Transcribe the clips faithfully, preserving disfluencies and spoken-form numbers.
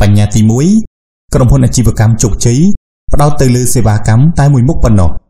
បញ្ញត្តិទីមួយក្រុមហ៊ុនអាជីវកម្មជោគជ័យផ្ដោតទៅលើសេវាកម្មតែមួយមុខប៉ុណ្ណោះ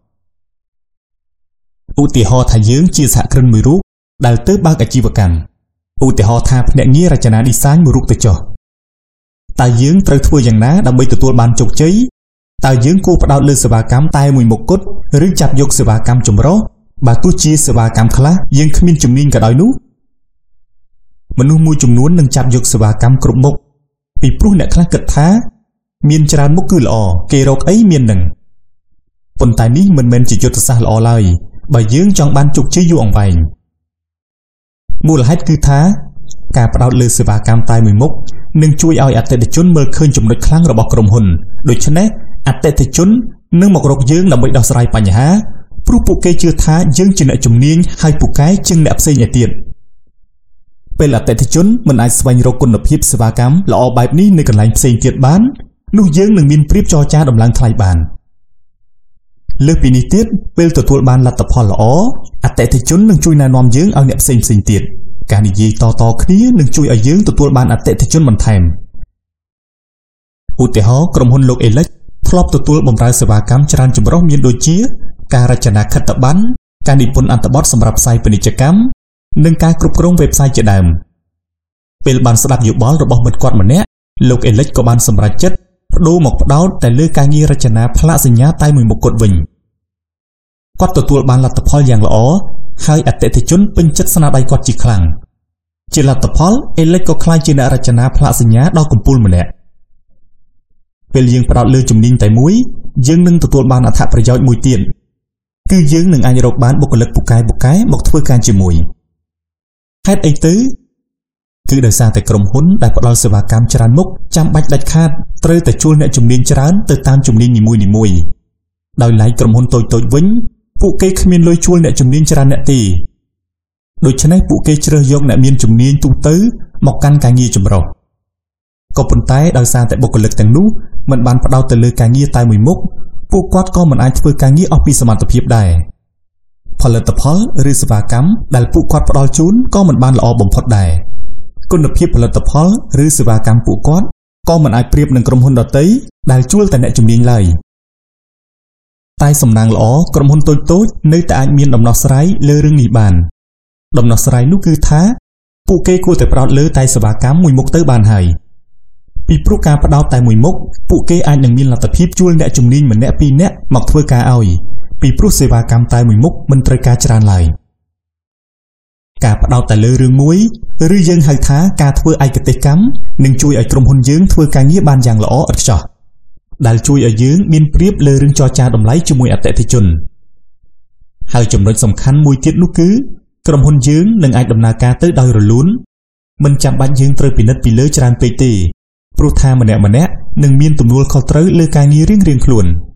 ឧទាហរណ៍ថាយើងជាសហគ្រិនមួយរូបដែលទៅបើកអាជីវកម្មឧទាហរណ៍ថាភ្នាក់ងាររចនាឌីហ្សាញមួយរូបទៅចុះតើយើងត្រូវធ្វើយ៉ាងណាដើម្បីទទួលបានជោគជ័យតើយើងគួរផ្ដោតលើសេវាកម្មតែមួយមុខគត់ឬចាប់យកសេវាកម្មចម្រុះបើទោះជាសេវាកម្មខ្លះយើងគ្មានជំនាញក៏ដោយនោះមនុស្សមួយចំនួននឹងចាប់យកសេវាកម្មគ្រប់មុខពីព្រោះអ្នកខ្លះគិតថាមានច្រើនមុខគឺល្អគេរកអីមាននឹងប៉ុន្តែនេះមិនមែនជាយុទ្ធសាស្ត្រល្អឡើយបើយើងចង់បានជោគជ័យយូរអង្វែងមូលហេតុគឺថាការផ្ដោតលើសេវាកម្មតែមួយមុខនឹងជួយឲ្យអតិថិជនមើលឃើញចំណុចខ្លាំងរបស់ក្រុមហ៊ុនដូច្នេះអតិថិជននឹងមករកយើងដើម្បីដោះស្រាយបញ្ហាព្រោះពួកគេជឿថាយើងជាអ្នកជំនាញហើយពូកែជាងអ្នកផ្សេងឯទៀតពេលអតិថិជនមិនអាចស្វែងរកគុណភាពសេវាកម្មល្អបែបនេះនៅកន្លែងផ្សេងទៀតបាននោះយើងនឹងមានប្រៀបចរចាដំឡើងថ្លៃបានលើសពីនេះទៀតពេលទទួលបានលទ្ធផលល្អអតិថិជននឹងជួយណែនាំយើងឲ្យអ្នកផ្សេងផ្សេងទៀតការនិយាយតៗគ្នានឹងជួយឲ្យយើងទទួលបានអតិថិជនបន្ថែមឧទាហរណ៍ក្រុមហ៊ុនលោកអេលិចធ្លាប់ទទួលបម្រើសេវាកម្មច្រើនចម្រុះមានដូចជាការរចនាខិត្តប័ណ្ណការនិពន្ធអត្ថបទសម្រាប់ផ្សាយពាណិជ្ជកម្មនិងការគ្រប់គ្រង website ជាដើមពេលបានស្ដាប់យោបល់របស់មិត្តគាត់ម្នាក់លោកអេលិចក៏បានសម្រេចចិត្តបដូរមកផ្ដោតតែលើការងាររចនាផ្លាកសញ្ញាតែមួយមុខគត់វិញគាត់ទទួលបានលទ្ធផលយ៉ាងល្អហើយអតិថិជនពេញចិត្តស្នាដៃគាត់ជាខ្លាំងជាលទ្ធផលអេលិចក៏ក្លាយជាអ្នករចនាផ្លាកសញ្ញាដ៏កំពូលម្នាក់ពេលយើងផ្ដោតលើជំនាញតែមួយយើងនឹងទទួលបានអត្ថប្រយោជន៍មួយទៀតគឺយើងនឹងអាចរកបានបុគ្គលិកពូកែពូកែមកធ្វើការជាមួយហេតុអីទៅគឺដោយសារតែក្រុមហ៊ុនដែលផ្ដល់សេវាកម្មច្រើនមុខចាំបាច់ដាច់ខាតត្រូវតែជួលអ្នកជំនាញច្រើនទៅតាមជំនាញនីមួយៗដោយឡែកក្រុមហ៊ុនតូចៗវិញពួកគេគ្មានលុយជួលអ្នកជំនាញច្រើនអ្នកទេដូច្នេះពួកគេជ្រើសយកអ្នកមានជំនាញទូទៅមកកាន់ការងារចម្រុះក៏ប៉ុន្តែដោយសារតែបុគ្គលិកទាំងនោះមិនបានផ្ដោតទៅលើការងារតែមួយមុខពួកគាត់ក៏មិនអាចធ្វើការងារអស់ពីសមត្ថភាពដែរផលិតផលឬសេវាកម្មដែលពួកគាត់ផ្ដល់ជូនក៏មិនបានល្អបំផុតដែរគុណភាពផលិតផលឬសេវាកម្មពួកគាត់ក៏មិនអាចប្រៀបនឹងក្រុមហ៊ុនដទៃដែលជួលតែអ្នកជំនាញឡើយតែសំណាងល្អក្រុមហ៊ុនតូចៗនៅតែអាចមានដំណោះស្រាយលើរឿងនេះបានដំណោះស្រាយនោះគឺថាពួកគេគួរតែផ្ដោតលើតែសេវាកម្មមួយមុខទៅបានហើយពីព្រោះការផ្ដោតតែមួយមុខពួកគេអាចនឹងមានលទ្ធភាពជួលអ្នកជំនាញម្នាក់ពីរនាក់មកធ្វើការឲ្យពីព្រោះសេវាកម្មតែមួយមុខមិនត្រូវការច្រើនឡើយការផ្ដោតតែលើរឿងមួយឬយើងហៅថាការធ្វើឯកទេសកម្មនឹងជួយឲ្យក្រុមហ៊ុនយើងធ្វើការងារបានយ៉ាងល្អឥតខ្ចោះដែលជួយឲ្យយើងមានប្រៀបលើរឿងចរចាតម្លៃជាមួយអតិថិជនហើយចំណុចសំខាន់មួយទៀតនោះគឺក្រុមហ៊ុនយើងនឹងអាចដំណើរការទៅដោយរលូនមិនចាំបាច់យើងត្រូវពិនិត្យពីលើច្រើនពេកទេព្រោះថាម្នាក់ម្នាក់នឹងមានទំនួលខុសត្រូវលើការងាររៀងៗខ្លួន